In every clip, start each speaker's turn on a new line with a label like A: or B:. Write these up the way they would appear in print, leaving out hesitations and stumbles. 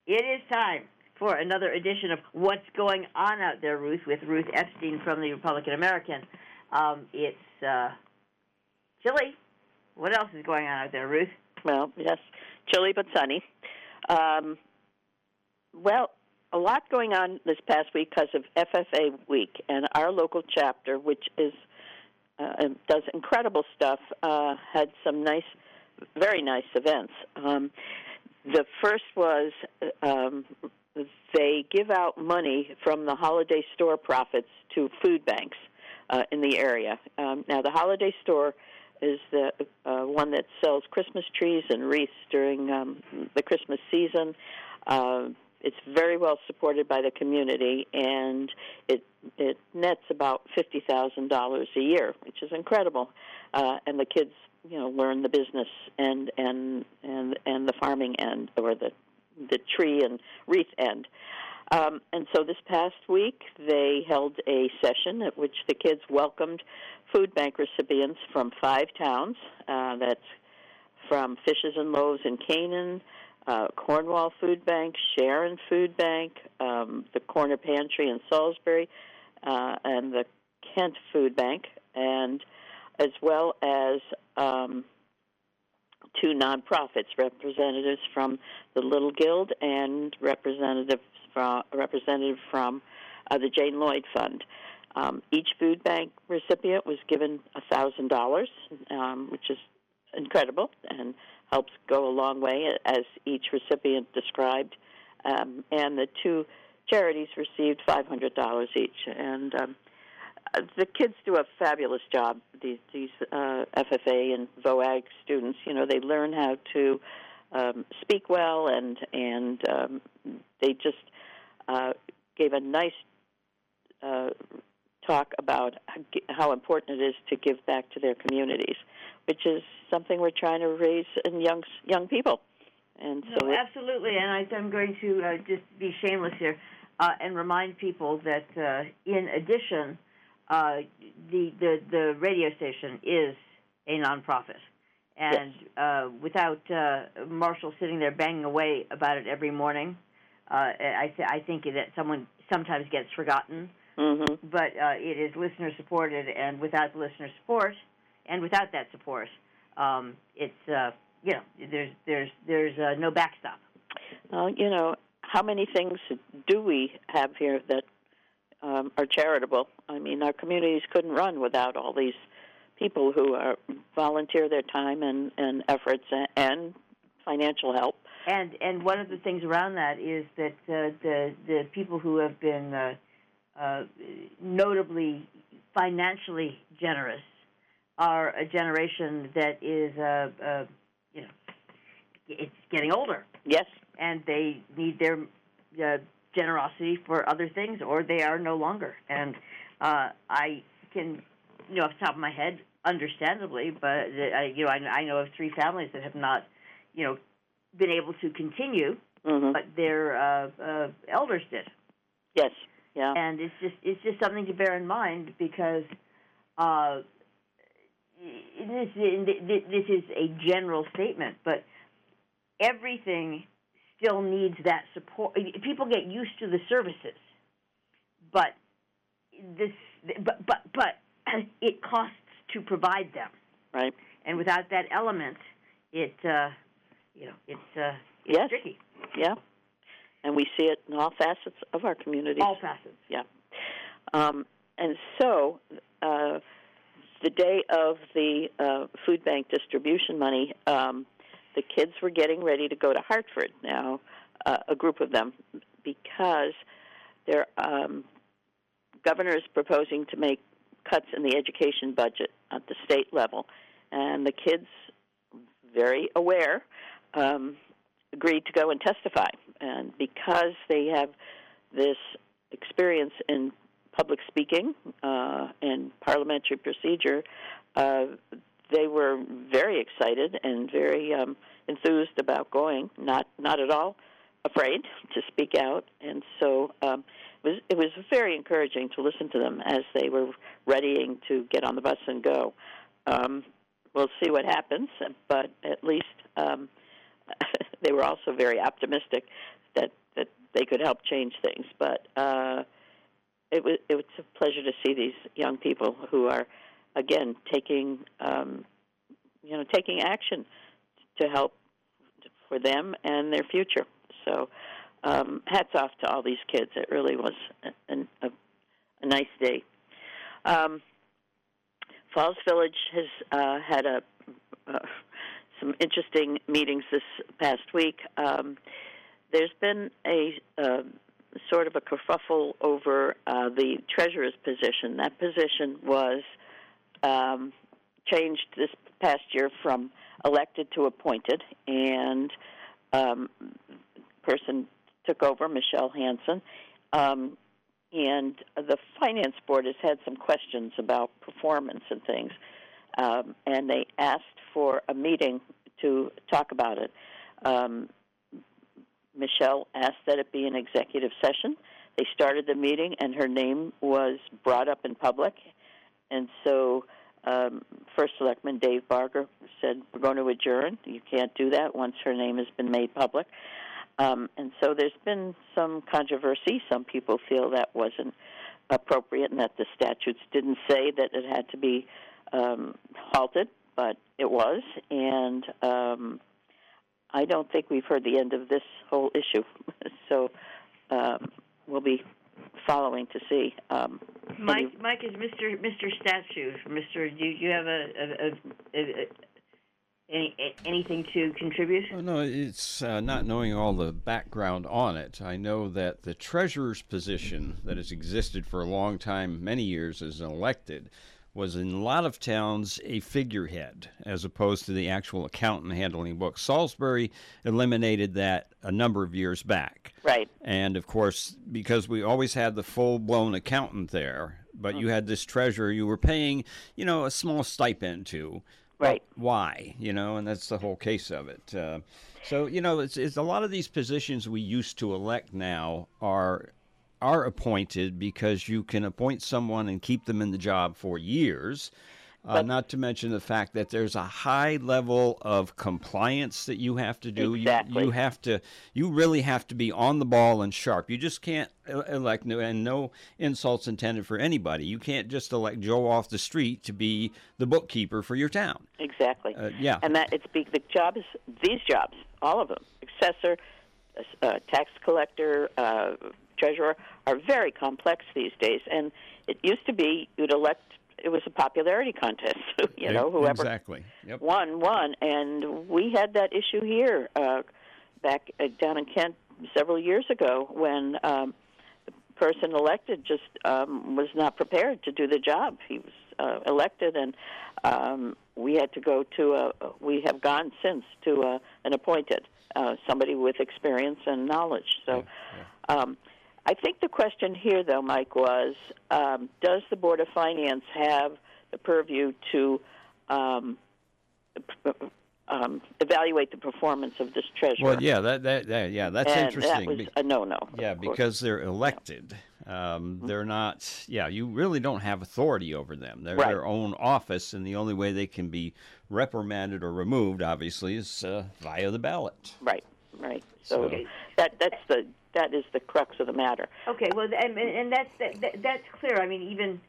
A: It is time for another edition of What's Going On Out There, Ruth, with Ruth Epstein from the Republican American. It's chilly. What else is going on out there, Ruth?
B: Well, yes, chilly but sunny. Well, a lot going on this past week because of FFA Week, and our local chapter, which is does incredible stuff, had some very nice events. The first was they give out money from the holiday store profits to food banks in the area. Now, the holiday store is the one that sells Christmas trees and wreaths during the Christmas season. It's very well supported by the community, and it nets about $50,000 a year, which is incredible. And the kids, learn the business and the farming end, or the tree and wreath end. And so this past week they held a session at which the kids welcomed food bank recipients from 5 towns. That's from Fishes and Loaves in Canaan, Cornwall Food Bank, Sharon Food Bank, the Corner Pantry in Salisbury, and the Kent Food Bank, and as well as 2 nonprofits, representatives from the Little Guild and representative from the Jane Lloyd Fund. Each food bank recipient was given $1,000, which is incredible and helps go a long way, as each recipient described. And the 2 charities received $500 each. And the kids do a fabulous job, these FFA and VOAG students. They learn how to speak well, and they just gave a nice talk about how important it is to give back to their communities, which is something we're trying to raise in young people. And so
A: absolutely, and I'm going to just be shameless here and remind people that in addition, the radio station is a nonprofit, and yes. Without Marshall sitting there banging away about it every morning, I think that someone sometimes gets forgotten. Mm-hmm. But it is listener supported, and without the listener support, and without that support, it's there's no backstop.
B: How many things do we have here that are charitable? I mean, our communities couldn't run without all these people who volunteer their time and efforts and financial help.
A: And one of the things around that is that the people who have been notably financially generous are a generation that is, it's getting older.
B: Yes.
A: And they need their generosity for other things, or they are no longer. And I can, off the top of my head, understandably, but I know of 3 families that have not, been able to continue, mm-hmm. but their elders did.
B: Yes. Yeah.
A: And it's just something to bear in mind, because this is a general statement, but everything still needs that support. People get used to the services, but it costs to provide them.
B: Right.
A: And without that element, it's
B: yes.
A: tricky.
B: Yeah. And we see it in all facets of our communities.
A: All facets.
B: Yeah. And so the day of the food bank distribution money, the kids were getting ready to go to Hartford now, a group of them, because their governor is proposing to make cuts in the education budget at the state level. And the kids, very aware, agreed to go and testify. And because they have this experience in public speaking and parliamentary procedure, they were very excited and very enthused about going, not at all afraid to speak out. And so it was very encouraging to listen to them as they were readying to get on the bus and go. We'll see what happens, but at least they were also very optimistic that they could help change things. But it was a pleasure to see these young people who are, again, taking action to help for them and their future. So hats off to all these kids. It really was a nice day. Falls Village has had some interesting meetings this past week. There's been a sort of a kerfuffle over the treasurer's position. That position was changed this past year from elected to appointed, and person took over, Michelle Hansen, and the Finance Board has had some questions about performance and things, and they asked for a meeting to talk about it. Michelle asked that it be an executive session. They started the meeting, and her name was brought up in public. And so First Selectman Dave Barger said, we're going to adjourn. You can't do that once her name has been made public. And so there's been some controversy. Some people feel that wasn't appropriate and that the statutes didn't say that it had to be halted, but it was. And I don't think we've heard the end of this whole issue. So we'll be following to see.
A: Mike is Mr. Statute. Do you have anything to contribute?
C: Oh, no, it's not knowing all the background on it. I know that the treasurer's position that has existed for a long time, many years as elected, was in a lot of towns a figurehead as opposed to the actual accountant handling books. Salisbury eliminated that a number of years back.
B: Right.
C: And, of course, because we always had the full-blown accountant there, but you had this treasurer you were paying, a small stipend to.
B: Right.
C: Why? And that's the whole case of it. So, it's a lot of these positions we used to elect now are appointed because you can appoint someone and keep them in the job for years, not to mention the fact that there's a high level of compliance that you have to do.
B: Exactly.
C: You really have to be on the ball and sharp. You just can't elect, and no insults intended for anybody. You can't just elect Joe off the street to be the bookkeeper for your town.
B: Exactly.
C: Yeah.
B: And that the jobs, these jobs, all of them, assessor, tax collector, treasurer, are very complex these days. And it used to be you'd elect, it was a popularity contest, whoever
C: exactly. Yep.
B: won. And we had that issue here back down in Kent several years ago when the person elected just was not prepared to do the job. He was elected, and we had to go to we have gone since to an appointed, somebody with experience and knowledge. So I think the question here, though, Mike, was does the Board of Finance have the purview to evaluate the performance of this treasurer?
C: Well, yeah, that's interesting.
B: That was a no-no.
C: Yeah, because they're elected. They're not. Yeah, you really don't have authority over them. They're their own office, and the only way they can be reprimanded or removed, obviously, is via the ballot.
B: Right. So that is the crux of the matter.
A: Okay, well, and that's clear. I mean, even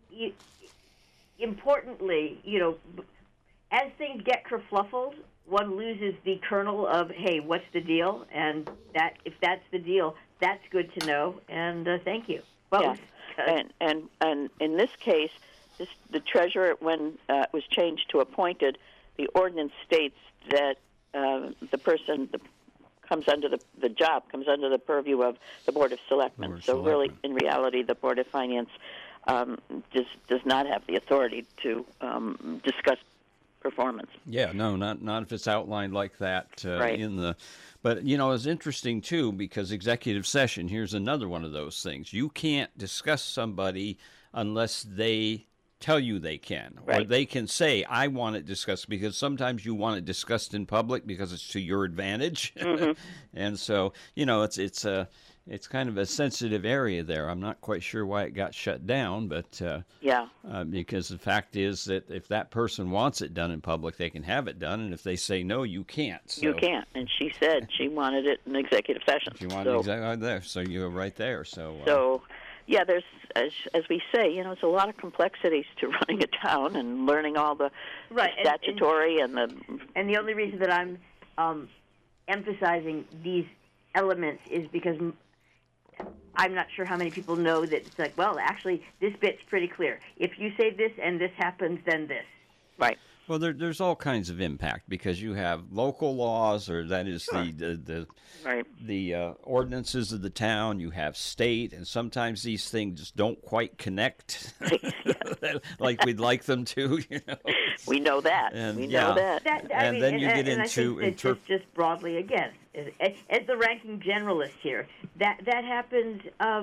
A: importantly, as things get kerfluffled, one loses the kernel of, hey, what's the deal? And that if that's the deal, that's good to know. And thank you both.
B: Yeah. And in this case, the treasurer, when it was changed to appointed, the ordinance states that the person comes under the job comes under the purview of the Board of Selectmen. Really, in reality, the Board of Finance does not have the authority to discuss performance.
C: Yeah, no, not if it's outlined like that in the. But it's interesting too because executive session. Here's another one of those things. You can't discuss somebody unless they tell you they can, or they can say, I want it discussed, because sometimes you want it discussed in public because it's to your advantage. Mm-hmm. And so, it's kind of a sensitive area there. I'm not quite sure why it got shut down, but because the fact is that if that person wants it done in public, they can have it done, and if they say no, you can't. So.
B: You can't. And she said she wanted it in executive session.
C: She wanted it exactly there, so you're right there.
B: So yeah, there's, as we say, there's a lot of complexities to running a town and learning all the statutory and the...
A: And the only reason that I'm emphasizing these elements is because I'm not sure how many people know that it's like, well, actually, this bit's pretty clear. If you say this and this happens, then this.
B: Right.
C: Well, there's all kinds of impact because you have local laws, or that is the ordinances of the town. You have state, and sometimes these things just don't quite connect like we'd like them to.
B: We know that.
C: And,
B: we know that.
C: And then you get into
A: just broadly again, as the ranking generalist here, that happens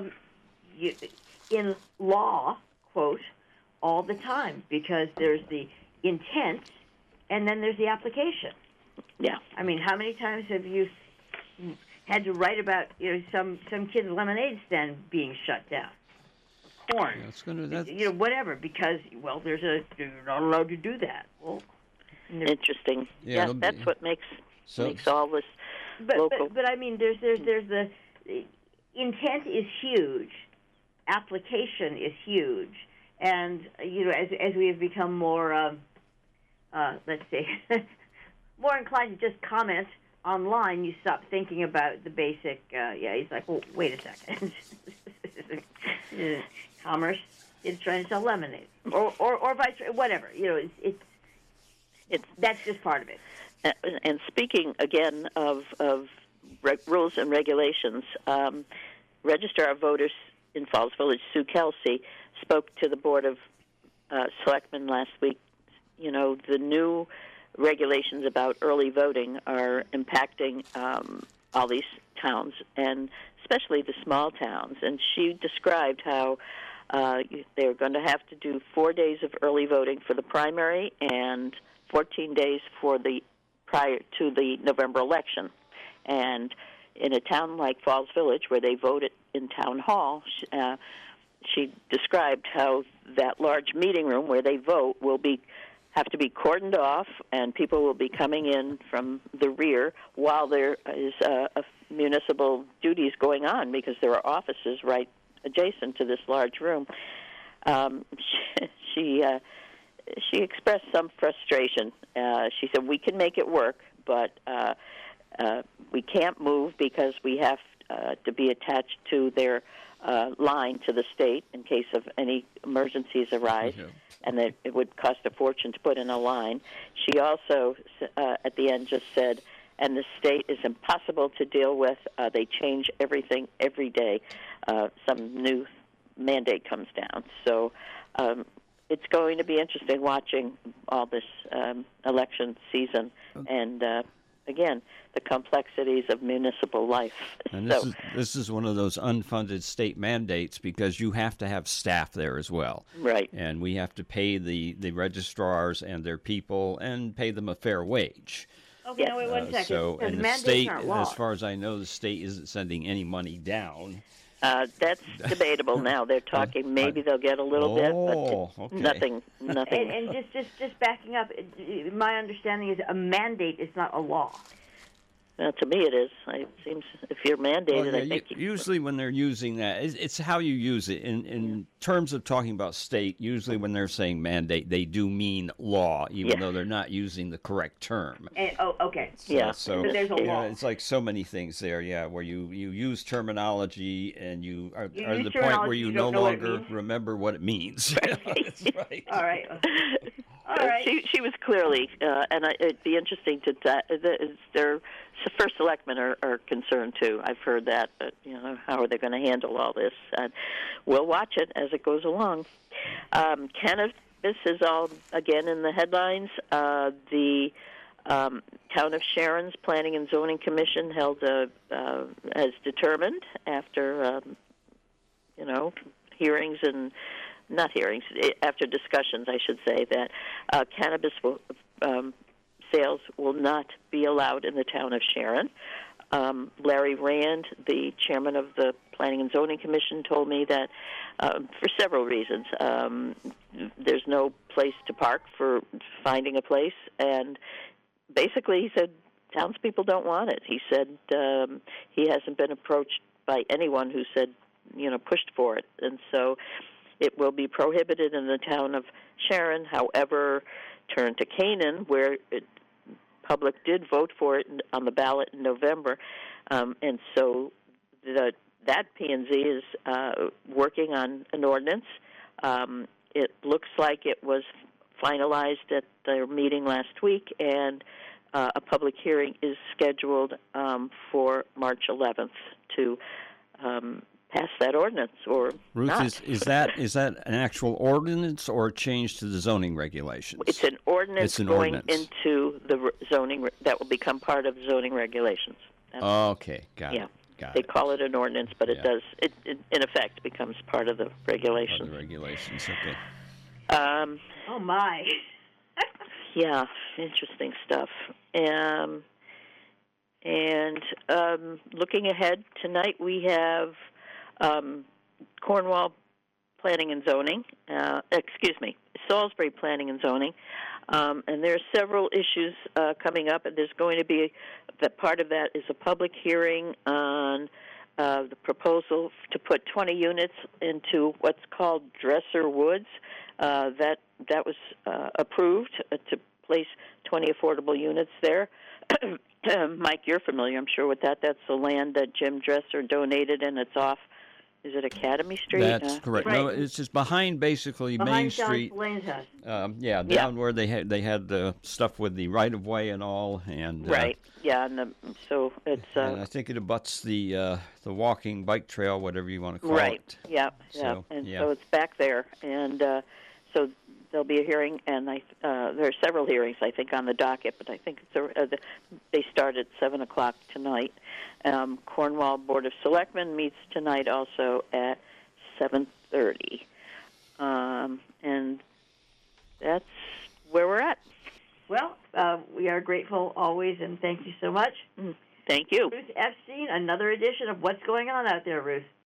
A: in law, quote, all the time because there's the intent, and then there's the application.
B: Yeah.
A: I mean, how many times have you had to write about some kid's lemonade stand being shut down? Corn. Whatever, because you're not allowed to do that. Well,
B: interesting. Yeah, that's what makes all this local.
A: But I mean, there's the intent is huge, application is huge, and as we have become more let's say, more inclined to just comment online, you stop thinking about the basic, he's like, well, wait a second. Commerce is trying to sell lemonade. Or vice versa, whatever. That's just part of it.
B: And speaking, again, of rules and regulations, Registrar of Voters in Falls Village, Sue Kelsey, spoke to the Board of Selectmen last week. The new regulations about early voting are impacting all these towns, and especially the small towns. And she described how they're going to have to do 4 days of early voting for the primary and 14 days for the prior to the November election. And in a town like Falls Village, where they vote in town hall, she described how that large meeting room where they vote will have to be cordoned off, and people will be coming in from the rear while there is municipal duties going on, because there are offices right adjacent to this large room. She expressed some frustration. She said, we can make it work, but we can't move because we have to be attached to their line to the state in case of any emergencies arise. Okay. And that it would cost a fortune to put in a line. She also, at the end, just said, and the state is impossible to deal with. They change everything every day. Some new mandate comes down. So it's going to be interesting watching all this election season. And, again, the complexities of municipal life.
C: And this is one of those unfunded state mandates because you have to have staff there as well.
B: Right.
C: And we have to pay the registrars and their people and pay them a fair wage.
A: Okay, now wait 1 second.
C: So, and the state, as far as I know, the state isn't sending any money down.
B: That's debatable now. They're talking maybe they'll get a little bit, but
C: okay.
B: nothing.
A: And just backing up, my understanding is a mandate is not a law.
B: To me, it is. It seems if you're mandated, I think.
C: Usually, when they're using that, it's how you use it. In terms of talking about state, usually when they're saying mandate, they do mean law, even though they're not using the correct term.
A: Okay.
C: So
A: there's a law.
C: It's like so many things there, where you use terminology and you are at the
A: point
C: where you no longer remember what it means. That's right.
A: All right. All right.
B: She was clearly, and it'd be interesting to their first selectmen are concerned too. I've heard that, but how are they going to handle all this? And we'll watch it as it goes along. Cannabis is all again in the headlines. The Town of Sharon's Planning and Zoning Commission has determined after hearings and. Not hearings, after discussions, I should say, that cannabis sales will not be allowed in the town of Sharon. Larry Rand, the chairman of the Planning and Zoning Commission, told me that for several reasons, there's no place to park for finding a place, and basically he said townspeople don't want it. He said he hasn't been approached by anyone who said, pushed for it, and so it will be prohibited in the town of Sharon. However, turn to Canaan, where public did vote for it on the ballot in November, and so that P&Z is working on an ordinance. It looks like it was finalized at their meeting last week, and a public hearing is scheduled for March 11th to pass that ordinance, or
C: Ruth,
B: not.
C: is that an actual ordinance or a change to the zoning regulations?
B: It's an ordinance going into the zoning that will become part of zoning regulations.
C: Okay, got it.
B: They call it an ordinance, but it does. It in effect becomes part of the regulations.
C: Part of the regulations, okay.
A: Oh my.
B: Yeah, interesting stuff. And looking ahead, tonight we have Cornwall Planning and Zoning. Salisbury Planning and Zoning. And there are several issues coming up, and there's going to be part of that is a public hearing on the proposal to put 20 units into what's called Dresser Woods. That was approved to place 20 affordable units there. Mike, you're familiar, I'm sure, with that. That's the land that Jim Dresser donated, and it's off. Is it Academy Street?
C: That's correct.
A: Right.
C: No, it's just behind basically Main Street.
A: Behind John Blaine's house.
C: Down where they had the stuff with the right of way and all, and
B: right. Yeah, and so it's.
C: And I think it abuts the walking bike trail, whatever you want to call
B: right.
C: it.
B: Yeah.
C: So,
B: so it's back there, and so there'll be a hearing, and there are several hearings I think on the docket, but I think they start at 7:00 tonight. Cornwall Board of Selectmen meets tonight also at 7:30, and that's where we're at.
A: Well, we are grateful always, and thank you so much.
B: Thank you.
A: Ruth Epstein, another edition of What's Going On Out There, Ruth.